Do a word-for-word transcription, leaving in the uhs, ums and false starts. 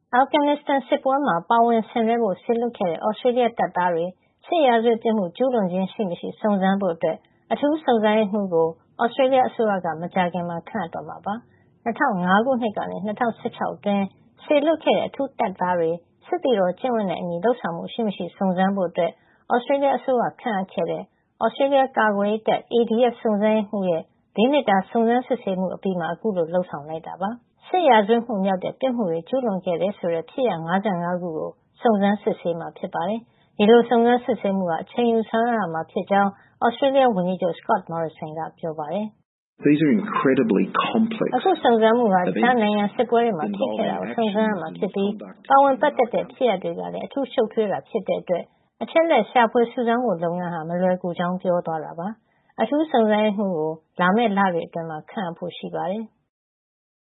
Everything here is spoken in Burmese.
အာဖဂန်နစ္စတန်စစ်ပွဲမှာပါဝင်ဆင်နွှဲဖို့စေလွှတ်ခဲ့တဲ့ သြစတြေးလျတပ်သားတွေစစ်ရာဇဝတ်ပြစ်မှုကျူးလွန်ခြင်းရှိမရှိစုံစမ်းဖို့အထူးစုံစမ်းရေးမှူးကိုသြစတြေးလျအစိုးရကမကြာခင်မှာခန့်အပ်တော့မှာပါ။၂၀၀၅ ခုနှစ်ကနေ၂၀၁၆ အတွင်းစေလွှတ်ခဲ့တဲ့အထူးတပ်သားတွေစစ်သည်တော်ကျင့်ဝတ်နဲ့အညီလုပ်ဆောင်မှုရှိမရှိစုံစမ်းဖို့သြစတြေးလျအစိုးရခန့်အပ်ခဲ့တဲ့သြစတြေးလျကာကွယ်ရေးတပ် A D F စုံစမ်းရေးမှူးရဲ့လေးနှစ်တာစုံစမ်းစစ်ဆေးမှုအပြီးမှာအခုလိုလုပ်ဆောင်လိုက်တာပါ။စစ်ရာဇဝတ်မှုမြောက်တဲ့ပြစ်မှုတွေကျူးလွန်ခဲ့တယ်ဆိုတဲ့ဖြစ်ရပ်၅၅ ခုကိုစုံစမ်းစစ်ဆေးမှာဖြစ်ပါတယ်။ဒီလိုစုံစမ်းစစ်ဆေးမှုဟာအချိန်ယူဆောင်ရွက်ရမှာဖြစ်ကြောင်းသြစတြေးလျဝန်ကြီးချုပ် Scott Morrison ကပြောပါတယ်။ These are incredibly complex. အခုစုံစမ်းမှုဟာတခြားနိုင်ငံစစ်ပွဲတွေမှာဖြစ်ခဲ့တာကိုစုံစမ်းရမှာဖြစ်ပြီးပါဝင်ပတ်သက်တဲ့ဖြစ်ရပ်တွေကလည်းအထူးရှုပ်ထွေးတာဖြစ်တဲ့အတွက်အချက်လက်ရှာဖွေစုဆောင်းဖို့လုပ်ငန်းဟာမလွယ်ကူကြောင်းပြောသွားတာပါ။အထူးစုံစမ်းရေးမှူးကိုလာမယ့်လတွေအတွင်းမှာခန့်အပ်ဖို့ရှိပါတယ်။